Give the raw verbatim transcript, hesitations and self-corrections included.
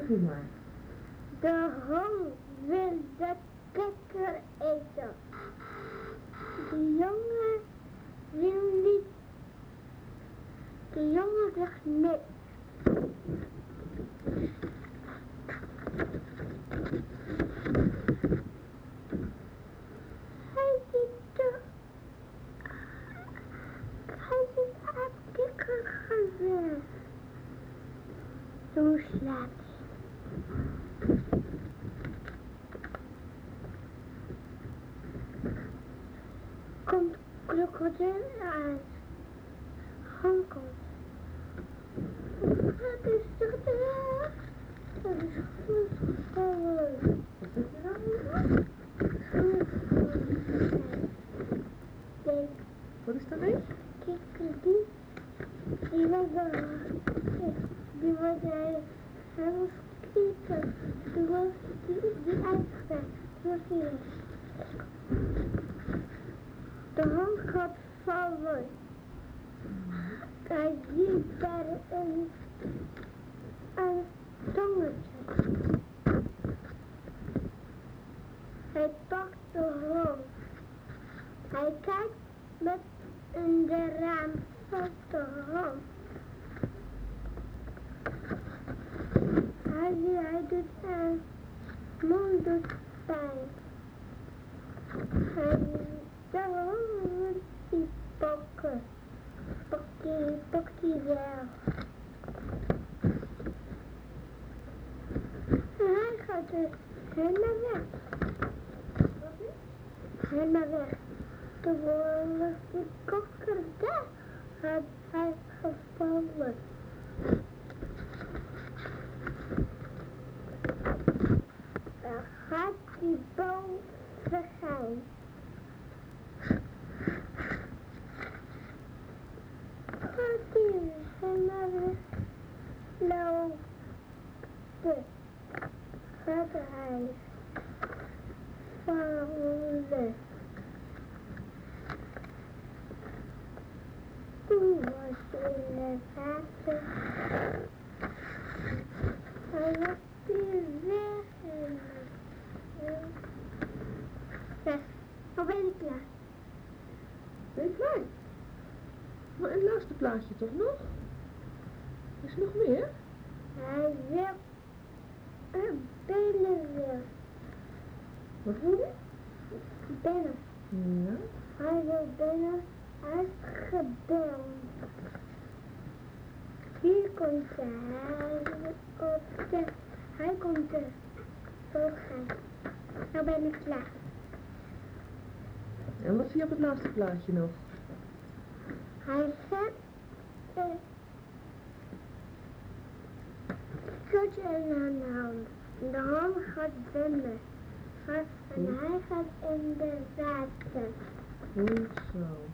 u maar. De hond wil de kikker eten. De jongen wil niet. De jongen zegt nee. Hij zit er. Hij zit aan het kikkergeweer. Zo slaapt hij. Komt krokodil uit. Hond komt. Het is toch erg? Het is goed gevallen. Wat zit er nou? Denk, Wat is dat eens? kikker die, die was er, die was er, hij was kikker, die was die, die uitgegaan, die was hier. De hond gaat vallen. Hij ziet daar een, een tongetje. Hij pakt de hond. Hij kijkt met in de raam van de hond. Hij, hij doet een mond doet pijn. Hij de hond wil die pakken. Pak die, pak die wel. Hij gaat er helemaal weg. Helemaal weg. Toen was die kokker daar. Had hij gevallen. Dan gaat die boom vergaan. Gaat die helemaal weg lopen. Gaat hij vallen. Toen was hij in het water. Hij was weer weg. Weg. Nou ben ik klaar. Ben je klaar? Maar het laatste plaatje toch nog? Is er nog meer? Hij wil een binnen wil. Wat wil je? Binnen. Ja. Hij wil binnen. Hij is gebeld. Hier komt hij. Op de, hij komt er. Zo gaan. Nou ben ik klaar. En wat zie je op het laatste plaatje nog? Hij zet een kutje in de hand. De hand gaat binnen. En hij gaat in de water. Goed zo.